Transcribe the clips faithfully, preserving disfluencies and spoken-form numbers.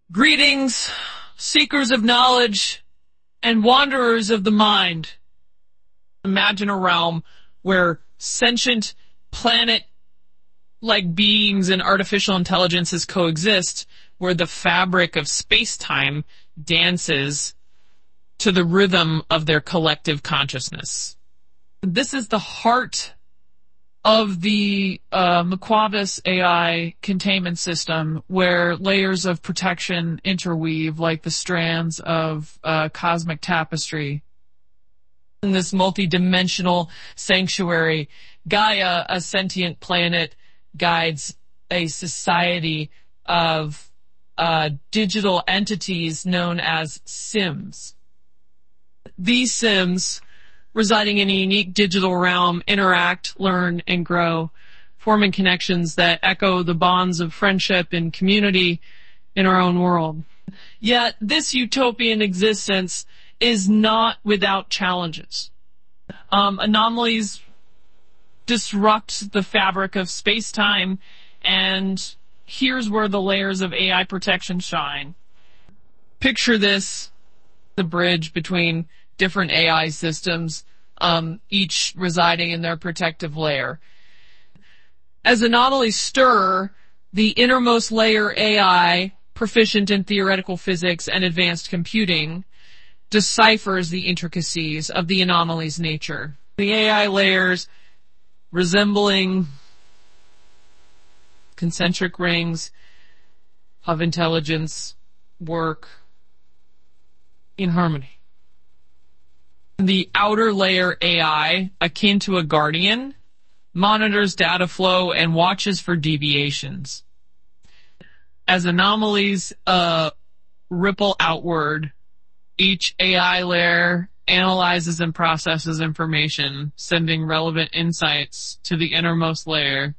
Greetings, seekers of knowledge and wanderers of the mind. Imagine a realm where sentient planet-like beings and artificial intelligences coexist, where the fabric of space-time dances to the rhythm of their collective consciousness. This is the heart of the uh, Maquavis A I containment system, where layers of protection interweave like the strands of uh, cosmic tapestry. In this multi-dimensional sanctuary, Gaia, a sentient planet, guides a society of uh, digital entities known as Sims. These Sims, residing in a unique digital realm, interact, learn, and grow, forming connections that echo the bonds of friendship and community in our own world. Yet, this utopian existence is not without challenges. Um, anomalies disrupt the fabric of space-time, and here's where the layers of A I protection shine. Picture this, the bridge between different A I systems, um, each residing in their protective layer. As anomalies stir, the innermost layer A I, proficient in theoretical physics and advanced computing, deciphers the intricacies of the anomaly's nature. The A I layers, resembling concentric rings of intelligence, work in harmony. The outer layer A I, akin to a guardian, monitors data flow and watches for deviations. As anomalies uh, ripple outward, each A I layer analyzes and processes information, sending relevant insights to the innermost layer.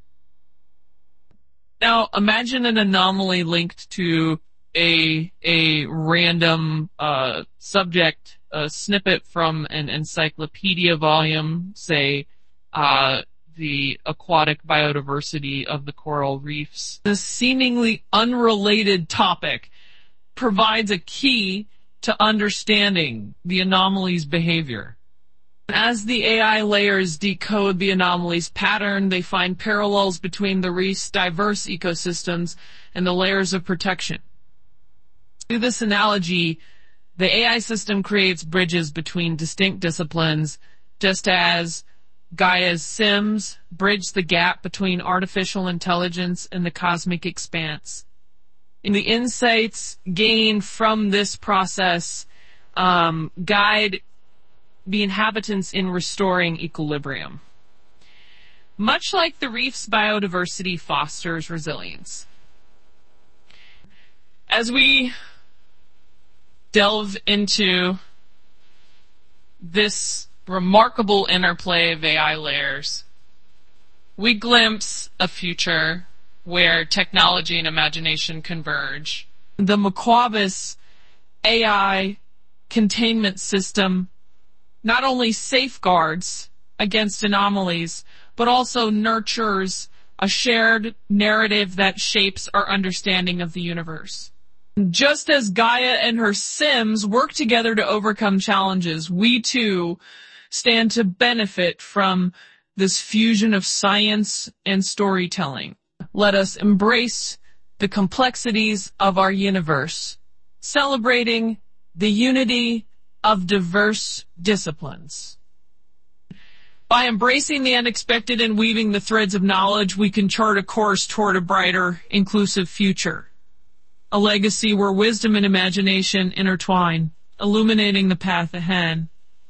Now, imagine an anomaly linked to a a random uh, subject, a snippet from an encyclopedia volume, say uh, the aquatic biodiversity of the coral reefs. This seemingly unrelated topic provides a key to understanding the anomaly's behavior. As the A I layers decode the anomaly's pattern, they find parallels between the reef's diverse ecosystems and the layers of protection. Through this analogy, the A I system creates bridges between distinct disciplines, just as Gaia's Sims bridge the gap between artificial intelligence and the cosmic expanse. And the insights gained from this process um, guide the inhabitants in restoring equilibrium. Much like the reef's biodiversity fosters resilience. As we delve into this remarkable interplay of A I layers, we glimpse a future where technology and imagination converge. The Maquavis A I containment system not only safeguards against anomalies, but also nurtures a shared narrative that shapes our understanding of the universe. Just as Gaia and her Sims work together to overcome challenges, we too stand to benefit from this fusion of science and storytelling. Let us embrace the complexities of our universe, celebrating the unity of diverse disciplines. By embracing the unexpected and weaving the threads of knowledge, we can chart a course toward a brighter, inclusive future. A legacy where wisdom and imagination intertwine, illuminating the path ahead.